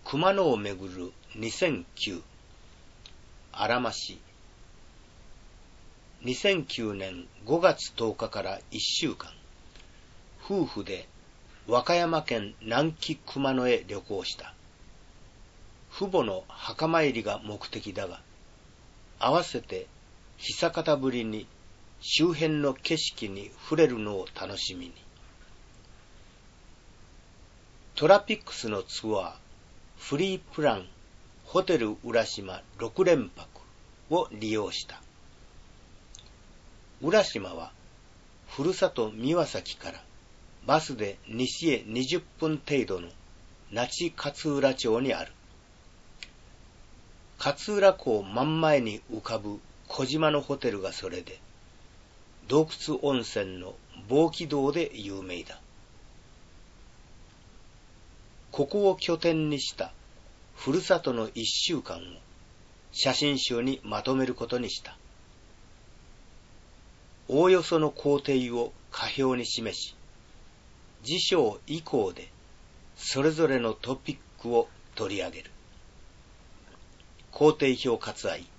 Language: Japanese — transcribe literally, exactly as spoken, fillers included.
熊野をめぐるにせんきゅうあらましにせんきゅうねんごがつとおかからいっしゅうかん、夫婦で和歌山県南紀熊野へ旅行した。父母の墓参りが目的だが、合わせて久方ぶりに周辺の景色に触れるのを楽しみに。トラピックスのツアー、フリープラン、ホテル浦島ろくれんぱくを利用した。浦島は、ふるさと三輪崎からバスで西へにじゅっぷん程度の那智勝浦町にある。勝浦港真ん前に浮かぶ小島のホテルがそれで、洞窟温泉の望気洞で有名だ。ここを拠点にしたふるさとの一週間を写真集にまとめることにした。おおよその工程を下表に示し、次章以降でそれぞれのトピックを取り上げる。工程表割愛